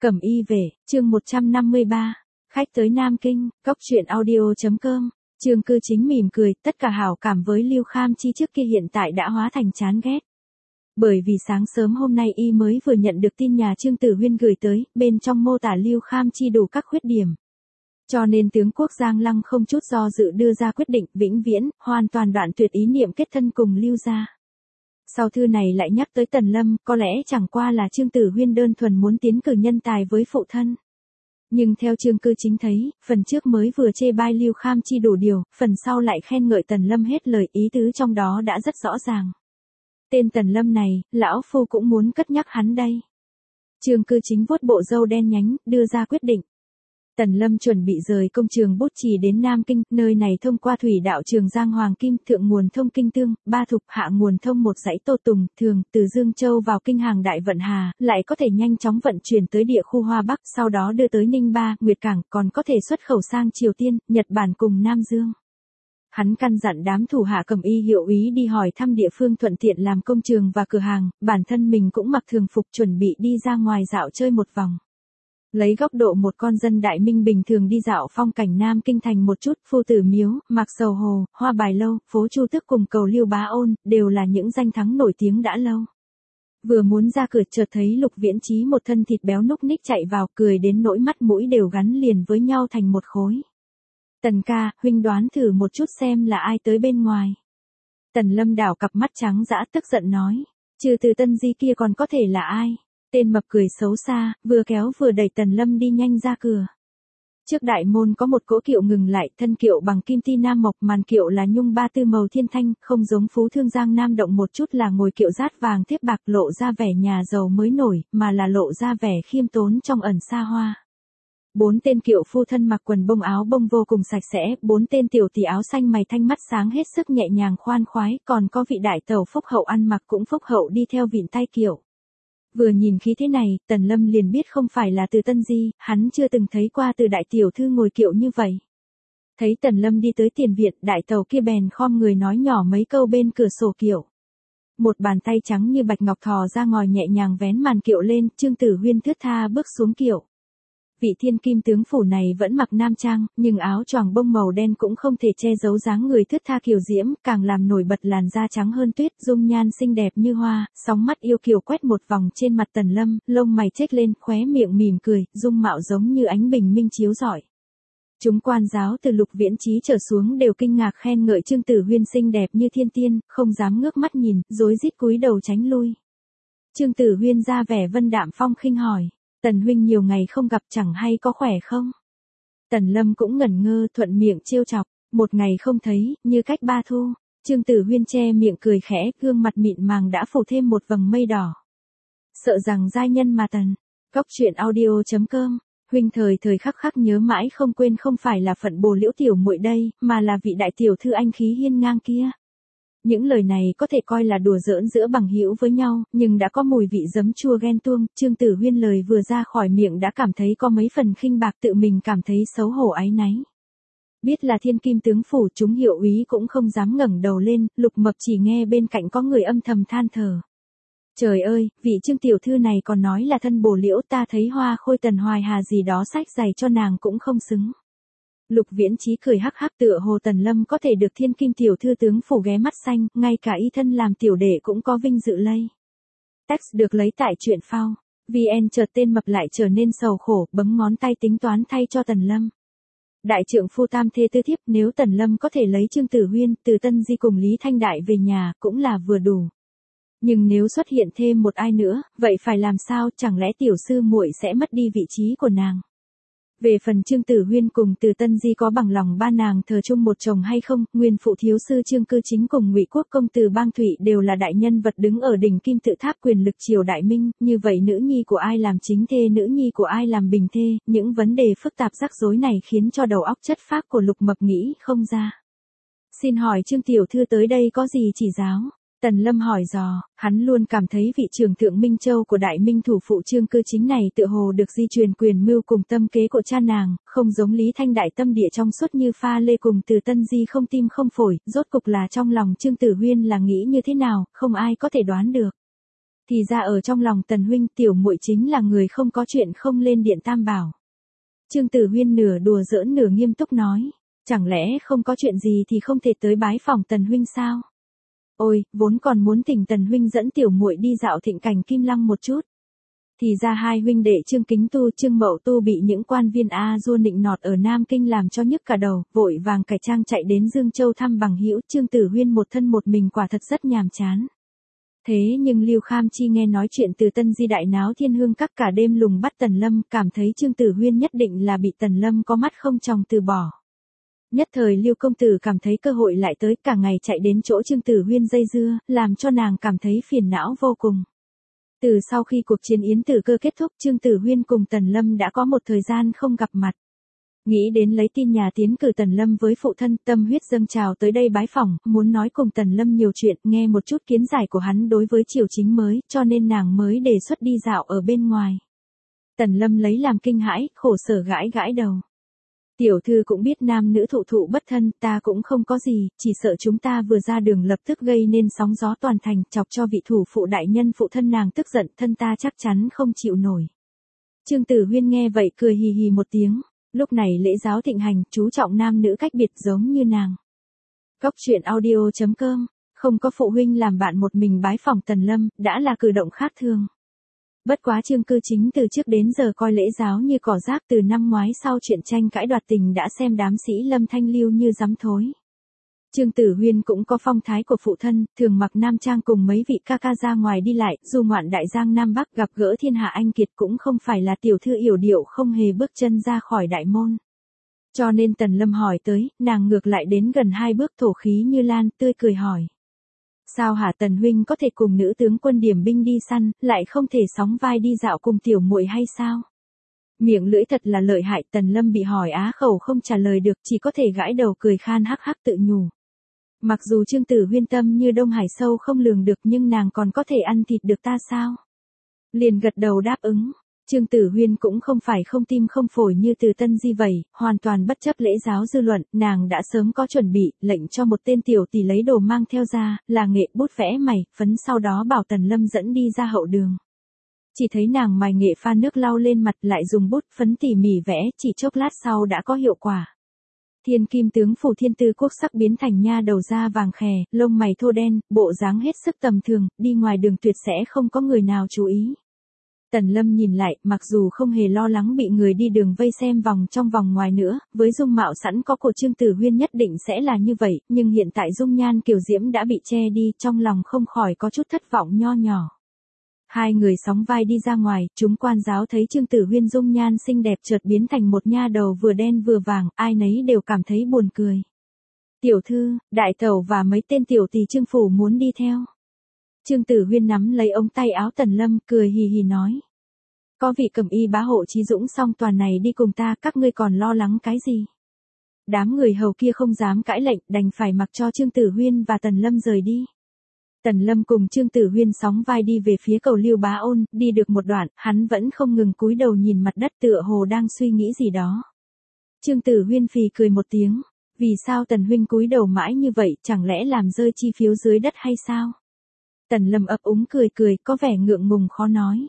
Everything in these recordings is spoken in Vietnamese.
Cẩm y về, chương 153. Khách tới Nam Kinh, cóc truyện audio.com. Trương Cư Chính mỉm cười, tất cả hảo cảm với Lưu Kham Chi trước kia hiện tại đã hóa thành chán ghét. Bởi vì sáng sớm hôm nay y mới vừa nhận được tin nhà Trương Tử Huyên gửi tới, bên trong mô tả Lưu Kham Chi đủ các khuyết điểm. Cho nên tướng quốc Giang Lăng không chút do dự đưa ra quyết định vĩnh viễn, hoàn toàn đoạn tuyệt ý niệm kết thân cùng Lưu gia. Sau thư này lại nhắc tới Tần Lâm, có lẽ chẳng qua là Trương Tử Huyên đơn thuần muốn tiến cử nhân tài với phụ thân. Nhưng theo Trương Cư Chính thấy, phần trước mới vừa chê bai Lưu Kham Chi đủ điều, phần sau lại khen ngợi Tần Lâm hết lời, ý tứ trong đó đã rất rõ ràng. Tên Tần Lâm này, lão phu cũng muốn cất nhắc hắn đây. Trương Cư Chính vuốt bộ râu đen nhánh, đưa ra quyết định. Tần Lâm chuẩn bị rời công trường Bút Trì đến Nam Kinh, nơi này thông qua thủy đạo Trường Giang Hoàng Kim, thượng nguồn thông Kinh Tương, Ba Thục, hạ nguồn thông một dãy Tô Tùng, Thường, từ Dương Châu vào Kinh Hàng Đại Vận Hà, lại có thể nhanh chóng vận chuyển tới địa khu Hoa Bắc, sau đó đưa tới Ninh Ba, Nguyệt Cảng, còn có thể xuất khẩu sang Triều Tiên, Nhật Bản cùng Nam Dương. Hắn căn dặn đám thủ hạ Cẩm y hiệu úy đi hỏi thăm địa phương thuận tiện làm công trường và cửa hàng, bản thân mình cũng mặc thường phục chuẩn bị đi ra ngoài dạo chơi một vòng. Lấy góc độ một con dân đại minh bình thường đi dạo phong cảnh Nam Kinh thành một chút, Phu Tử Miếu, Mạc Sầu Hồ, Hoa Bài Lâu, phố Chu Tước cùng cầu Lưu Bá Ôn, đều là những danh thắng nổi tiếng đã lâu. Vừa muốn ra cửa chợt thấy Lục Viễn Chí một thân thịt béo núc ních chạy vào, cười đến nỗi mắt mũi đều gắn liền với nhau thành một khối. Tần ca, huynh đoán thử một chút xem là ai tới bên ngoài. Tần Lâm đảo cặp mắt trắng dã tức giận nói, trừ từ Tân Di kia còn có thể là ai? Tên mập cười xấu xa, vừa kéo vừa đẩy Tần Lâm đi nhanh ra cửa. Trước đại môn có một cỗ kiệu ngừng lại, thân kiệu bằng kim ti nam mộc, màn kiệu là nhung ba tư màu thiên thanh, không giống Phú Thương Giang Nam Động một chút là ngồi kiệu dát vàng thiếp bạc lộ ra vẻ nhà giàu mới nổi, mà là lộ ra vẻ khiêm tốn trong ẩn xa hoa. 4 tên kiệu phu thân mặc quần bông áo bông vô cùng sạch sẽ, 4 tên tiểu tỷ áo xanh mày thanh mắt sáng hết sức nhẹ nhàng khoan khoái, còn có vị đại tẩu phúc hậu ăn mặc cũng phúc hậu đi theo vịn tay kiệu. Vừa nhìn khí thế này, Tần Lâm liền biết không phải là từ Tân Di, hắn chưa từng thấy qua từ đại tiểu thư ngồi kiệu như vậy. Thấy Tần Lâm đi tới tiền viện, đại tàu kia bèn khom người nói nhỏ mấy câu bên cửa sổ kiệu. Một bàn tay trắng như bạch ngọc thò ra ngòi nhẹ nhàng vén màn kiệu lên, Trương Tử Huyên thướt tha bước xuống kiệu. Vị thiên kim tướng phủ này vẫn mặc nam trang, nhưng áo choàng bông màu đen cũng không thể che giấu dáng người thướt tha kiều diễm, càng làm nổi bật làn da trắng hơn tuyết, dung nhan xinh đẹp như hoa, sóng mắt yêu kiều quét một vòng trên mặt Tần Lâm, lông mày chếch lên, khóe miệng mỉm cười, dung mạo giống như ánh bình minh chiếu rọi. Chúng quan giáo từ Lục Viễn Chí trở xuống đều kinh ngạc khen ngợi Trương Tử Huyên xinh đẹp như thiên tiên, không dám ngước mắt nhìn, rối rít cúi đầu tránh lui. Trương Tử Huyên ra vẻ vân đạm phong khinh hỏi. Tần huynh nhiều ngày không gặp chẳng hay có khỏe không? Tần Lâm cũng ngẩn ngơ thuận miệng trêu chọc, một ngày không thấy, như cách ba thu. Trương Tử Huyên che miệng cười khẽ, gương mặt mịn màng đã phủ thêm một vầng mây đỏ. Sợ rằng giai nhân mà Tần. Cóc truyện audio.com. Huynh thời thời khắc khắc nhớ mãi không quên không phải là phận bồ liễu tiểu muội đây, mà là vị đại tiểu thư anh khí hiên ngang kia. Những lời này có thể coi là đùa giỡn giữa bằng hữu với nhau, nhưng đã có mùi vị giấm chua ghen tuông, Trương Tử Huyên lời vừa ra khỏi miệng đã cảm thấy có mấy phần khinh bạc, tự mình cảm thấy xấu hổ áy náy. Biết là thiên kim tướng phủ, chúng hiệu úy cũng không dám ngẩng đầu lên, Lục Mập chỉ nghe bên cạnh có người âm thầm than thở. Trời ơi, vị Trương tiểu thư này còn nói là thân bồ liễu, ta thấy Hoa Khôi Tần Hoài Hà gì đó xách giày cho nàng cũng không xứng. Lục Viễn Chí cười hắc hắc, tựa hồ Tần Lâm có thể được thiên kim tiểu thư tướng phủ ghé mắt xanh, ngay cả y thân làm tiểu đệ cũng có vinh dự lây. Text được lấy tại truyện phao. VN chợt tên mập lại trở nên sầu khổ, bấm ngón tay tính toán thay cho Tần Lâm. Đại trượng phu tam thê tư thiếp, nếu Tần Lâm có thể lấy Trương Tử Huyên, từ Tân Di cùng Lý Thanh Đại về nhà, cũng là vừa đủ. Nhưng nếu xuất hiện thêm một ai nữa, vậy phải làm sao, chẳng lẽ tiểu sư muội sẽ mất đi vị trí của nàng? Về phần Trương Tử Huyên cùng Từ Tân Di có bằng lòng ba nàng thờ chung một chồng hay không, nguyên phụ thiếu sư Trương Cư Chính cùng Ngụy Quốc công tử Bang Thụy đều là đại nhân vật đứng ở đỉnh kim tự tháp quyền lực triều đại minh, như vậy nữ nhi của ai làm chính thê, nữ nhi của ai làm bình thê, những vấn đề phức tạp rắc rối này khiến cho đầu óc chất phác của Lục Mập nghĩ không ra. Xin hỏi Trương tiểu thư tới đây có gì chỉ giáo? Tần Lâm hỏi dò, hắn luôn cảm thấy vị trưởng thượng Minh Châu của đại minh thủ phụ Trương Cư Chính này tựa hồ được di truyền quyền mưu cùng tâm kế của cha nàng, không giống Lý Thanh Đại tâm địa trong suốt như pha lê cùng Từ Tân Di không tim không phổi, rốt cục là trong lòng Trương Tử Huyên là nghĩ như thế nào, không ai có thể đoán được. Thì ra ở trong lòng Tần huynh tiểu muội chính là người không có chuyện không lên điện tam bảo. Trương Tử Huyên nửa đùa giỡn nửa nghiêm túc nói, chẳng lẽ không có chuyện gì thì không thể tới bái phòng Tần huynh sao? Ôi, vốn còn muốn thỉnh Tần huynh dẫn tiểu muội đi dạo thịnh cảnh Kim Lăng một chút. Thì ra hai huynh đệ Trương Kính Tu, Trương Mậu Tu bị những quan viên A Dua nịnh nọt ở Nam Kinh làm cho nhức cả đầu, vội vàng cải trang chạy đến Dương Châu thăm bằng hữu. Trương Tử Huyên một thân một mình quả thật rất nhàm chán. Thế nhưng Lưu Kham Chi nghe nói chuyện từ Tân Di đại náo Thiên Hương các cả đêm lùng bắt Tần Lâm, cảm thấy Trương Tử Huyên nhất định là bị Tần Lâm có mắt không tròng từ bỏ. Nhất thời Lưu công tử cảm thấy cơ hội lại tới, cả ngày chạy đến chỗ Trương Tử Huyên dây dưa, làm cho nàng cảm thấy phiền não vô cùng. Từ sau khi cuộc chiến Yến Tử Cơ kết thúc, Trương Tử Huyên cùng Tần Lâm đã có một thời gian không gặp mặt. Nghĩ đến lấy tin nhà tiến cử Tần Lâm với phụ thân, tâm huyết dâng trào tới đây bái phỏng, muốn nói cùng Tần Lâm nhiều chuyện, nghe một chút kiến giải của hắn đối với triều chính mới, cho nên nàng mới đề xuất đi dạo ở bên ngoài. Tần Lâm lấy làm kinh hãi, khổ sở gãi gãi đầu. Tiểu thư cũng biết nam nữ thụ thụ bất thân, ta cũng không có gì, chỉ sợ chúng ta vừa ra đường lập tức gây nên sóng gió toàn thành, chọc cho vị thủ phụ đại nhân phụ thân nàng tức giận, thân ta chắc chắn không chịu nổi. Trương Tử Huyên nghe vậy cười hì hì một tiếng, lúc này lễ giáo thịnh hành, chú trọng nam nữ cách biệt giống như nàng. Góc truyện audio.com, không có phụ huynh làm bạn một mình bái phỏng Tần Lâm, đã là cử động khác thường. Bất quá Trương Cư Chính từ trước đến giờ coi lễ giáo như cỏ rác, từ năm ngoái sau chuyện tranh cãi đoạt tình đã xem đám sĩ Lâm thanh lưu như rắm thối. Trương Tử Huyên cũng có phong thái của phụ thân, thường mặc nam trang cùng mấy vị ca ca ra ngoài đi lại, du ngoạn đại giang Nam Bắc, gặp gỡ thiên hạ anh kiệt, cũng không phải là tiểu thư yểu điệu không hề bước chân ra khỏi đại môn. Cho nên Tần Lâm hỏi tới, nàng ngược lại đến gần 2 bước thổ khí như lan, tươi cười hỏi. Sao hả Tần huynh có thể cùng nữ tướng quân điểm binh đi săn, lại không thể sóng vai đi dạo cùng tiểu muội hay sao? Miệng lưỡi thật là lợi hại, Tần Lâm bị hỏi á khẩu không trả lời được, chỉ có thể gãi đầu cười khan hắc hắc tự nhủ. Mặc dù Trương Tử Huyên tâm như Đông Hải sâu không lường được, nhưng nàng còn có thể ăn thịt được ta sao? Liền gật đầu đáp ứng. Trương Tử Huyên cũng không phải không tim không phổi như Từ Tân Di vậy, hoàn toàn bất chấp lễ giáo dư luận, nàng đã sớm có chuẩn bị, lệnh cho một tên tiểu tỷ lấy đồ mang theo ra, là nghệ bút vẽ mày, phấn, sau đó bảo Tần Lâm dẫn đi ra hậu đường. Chỉ thấy nàng mài nghệ pha nước lau lên mặt, lại dùng bút phấn tỉ mỉ vẽ, chỉ chốc lát sau đã có hiệu quả. Thiên kim tướng phủ Thiên Tư Quốc sắc biến thành nha đầu da vàng khè, lông mày thô đen, bộ dáng hết sức tầm thường, đi ngoài đường tuyệt sẽ không có người nào chú ý. Tần Lâm nhìn lại, mặc dù không hề lo lắng bị người đi đường vây xem vòng trong vòng ngoài nữa, với dung mạo sẵn có của Trương Tử Huyên nhất định sẽ là như vậy, nhưng hiện tại dung nhan kiều diễm đã bị che đi, trong lòng không khỏi có chút thất vọng nho nhỏ. Hai người sóng vai đi ra ngoài, chúng quan giáo thấy Trương Tử Huyên dung nhan xinh đẹp chợt biến thành một nha đầu vừa đen vừa vàng, ai nấy đều cảm thấy buồn cười. Tiểu thư, đại tẩu và mấy tên tiểu tỷ Trương phủ muốn đi theo. Trương Tử Huyên nắm lấy ống tay áo Tần Lâm, cười hì hì nói. Có vị cẩm y bá hộ Chí Dũng song toàn này đi cùng ta, các ngươi còn lo lắng cái gì? Đám người hầu kia không dám cãi lệnh, đành phải mặc cho Trương Tử Huyên và Tần Lâm rời đi. Tần Lâm cùng Trương Tử Huyên sóng vai đi về phía cầu Lưu Bá Ôn, đi được một đoạn, hắn vẫn không ngừng cúi đầu nhìn mặt đất tựa hồ đang suy nghĩ gì đó. Trương Tử Huyên phì cười một tiếng, vì sao Tần huynh cúi đầu mãi như vậy, chẳng lẽ làm rơi chi phiếu dưới đất hay sao? Tần Lâm ấp úng cười cười, có vẻ ngượng ngùng khó nói.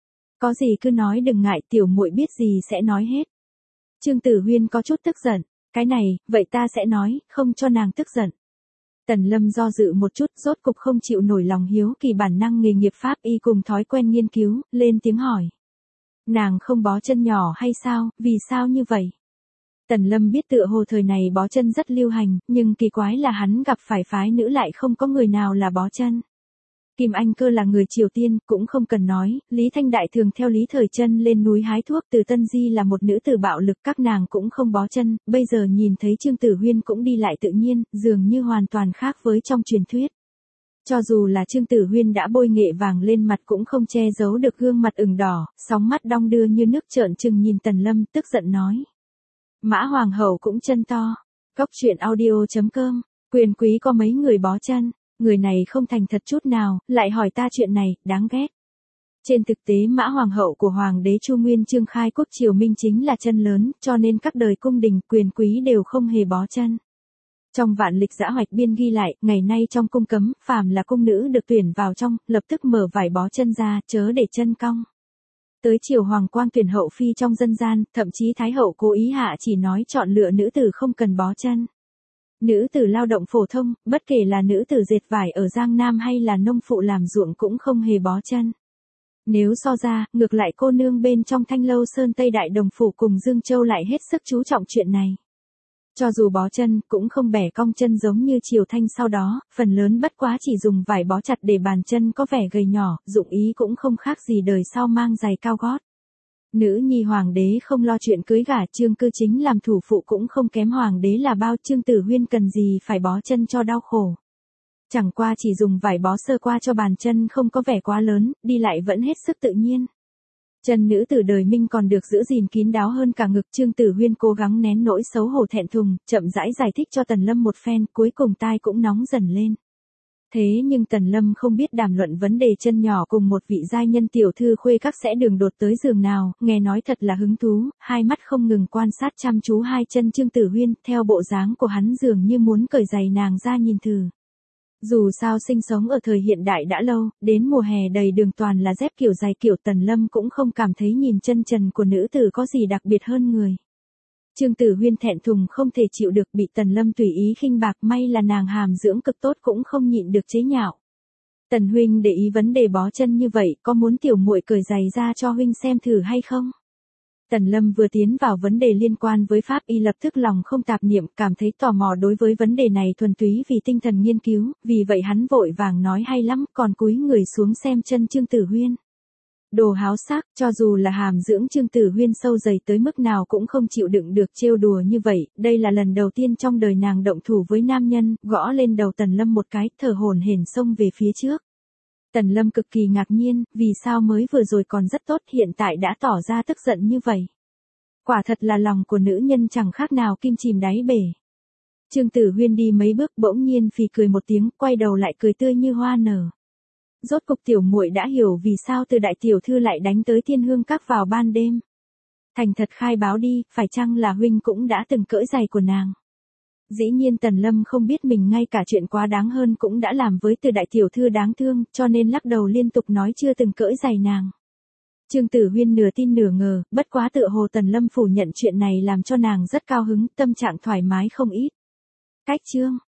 Có gì cứ nói đừng ngại, tiểu muội biết gì sẽ nói hết. Trương Tử Huyên có chút tức giận, cái này, vậy ta sẽ nói, không cho nàng tức giận. Tần Lâm do dự một chút, rốt cục không chịu nổi lòng hiếu kỳ bản năng nghề nghiệp pháp y cùng thói quen nghiên cứu, lên tiếng hỏi. Nàng không bó chân nhỏ hay sao, vì sao như vậy? Tần Lâm biết tựa hồ thời này bó chân rất lưu hành, nhưng kỳ quái là hắn gặp phải phái nữ lại không có người nào là bó chân. Kim Anh Cơ là người Triều Tiên, cũng không cần nói, Lý Thanh Đại thường theo Lý Thời Trân lên núi hái thuốc, Từ Tân Di là một nữ tử bạo lực, các nàng cũng không bó chân, bây giờ nhìn thấy Trương Tử Huyên cũng đi lại tự nhiên, dường như hoàn toàn khác với trong truyền thuyết. Cho dù là Trương Tử Huyên đã bôi nghệ vàng lên mặt cũng không che giấu được gương mặt ửng đỏ, sóng mắt đong đưa như nước trợn trừng nhìn Tần Lâm, tức giận nói. Mã Hoàng hậu cũng chân to. Góc truyện audio.com, quyền quý có mấy người bó chân. Người này không thành thật chút nào, lại hỏi ta chuyện này, đáng ghét. Trên thực tế Mã Hoàng hậu của Hoàng đế Chu Nguyên Chương khai quốc triều Minh chính là chân lớn, cho nên các đời cung đình quyền quý đều không hề bó chân. Trong vạn lịch giã hoạch biên ghi lại, ngày nay trong cung cấm, phàm là cung nữ được tuyển vào trong, lập tức mở vải bó chân ra, chớ để chân cong. Tới chiều hoàng quang tuyển hậu phi trong dân gian, thậm chí thái hậu cố ý hạ chỉ nói chọn lựa nữ tử không cần bó chân. Nữ tử lao động phổ thông, bất kể là nữ tử dệt vải ở Giang Nam hay là nông phụ làm ruộng cũng không hề bó chân. Nếu so ra, ngược lại cô nương bên trong Thanh Lâu Sơn Tây Đại Đồng Phủ cùng Dương Châu lại hết sức chú trọng chuyện này. Cho dù bó chân, cũng không bẻ cong chân giống như Triều Thanh sau đó, phần lớn bất quá chỉ dùng vải bó chặt để bàn chân có vẻ gầy nhỏ, dụng ý cũng không khác gì đời sau mang giày cao gót. Nữ nhi hoàng đế không lo chuyện cưới gả, Trương Cư Chính làm thủ phụ cũng không kém hoàng đế là bao, Trương Tử Huyên cần gì phải bó chân cho đau khổ. Chẳng qua chỉ dùng vải bó sơ qua cho bàn chân không có vẻ quá lớn, đi lại vẫn hết sức tự nhiên. Chân nữ tử đời Minh còn được giữ gìn kín đáo hơn cả ngực, Trương Tử Huyên cố gắng nén nỗi xấu hổ thẹn thùng, chậm rãi giải thích cho Tần Lâm một phen, cuối cùng tai cũng nóng dần lên. Thế nhưng Tần Lâm không biết đàm luận vấn đề chân nhỏ cùng một vị giai nhân tiểu thư khuê các sẽ đường đột tới giường nào, nghe nói thật là hứng thú, hai mắt không ngừng quan sát chăm chú hai chân Trương Tử Huyên, theo bộ dáng của hắn dường như muốn cởi giày nàng ra nhìn thử. Dù sao sinh sống ở thời hiện đại đã lâu, đến mùa hè đầy đường toàn là dép kiểu giày kiểu, Tần Lâm cũng không cảm thấy nhìn chân trần của nữ tử có gì đặc biệt hơn người. Trương Tử Huyên thẹn thùng không thể chịu được, bị Tần Lâm tùy ý khinh bạc, may là nàng hàm dưỡng cực tốt cũng không nhịn được chế nhạo. Tần huynh để ý vấn đề bó chân như vậy, có muốn tiểu muội cởi giày ra cho huynh xem thử hay không? Tần Lâm vừa tiến vào vấn đề liên quan với pháp y lập tức lòng không tạp niệm, cảm thấy tò mò đối với vấn đề này thuần túy vì tinh thần nghiên cứu, vì vậy hắn vội vàng nói hay lắm, còn cúi người xuống xem chân Trương Tử Huyên. Đồ háo sắc, cho dù là hàm dưỡng Trương Tử Huyên sâu dày tới mức nào cũng không chịu đựng được trêu đùa như vậy, đây là lần đầu tiên trong đời nàng động thủ với nam nhân, gõ lên đầu Tần Lâm một cái, thở hổn hển xông về phía trước. Tần Lâm cực kỳ ngạc nhiên, vì sao mới vừa rồi còn rất tốt, hiện tại đã tỏ ra tức giận như vậy. Quả thật là lòng của nữ nhân chẳng khác nào kim chìm đáy bể. Trương Tử Huyên đi mấy bước bỗng nhiên phì cười một tiếng, quay đầu lại cười tươi như hoa nở. Rốt cục tiểu muội đã hiểu vì sao từ đại tiểu thư lại đánh tới Thiên Hương Các vào ban đêm. Thành thật khai báo đi, phải chăng là huynh cũng đã từng cởi giày của nàng? Dĩ nhiên Tần Lâm không biết mình ngay cả chuyện quá đáng hơn cũng đã làm với từ đại tiểu thư đáng thương, cho nên lắc đầu liên tục nói chưa từng cởi giày nàng. Trương Tử Huyên nửa tin nửa ngờ, bất quá tựa hồ Tần Lâm phủ nhận chuyện này làm cho nàng rất cao hứng, tâm trạng thoải mái không ít. Cách chương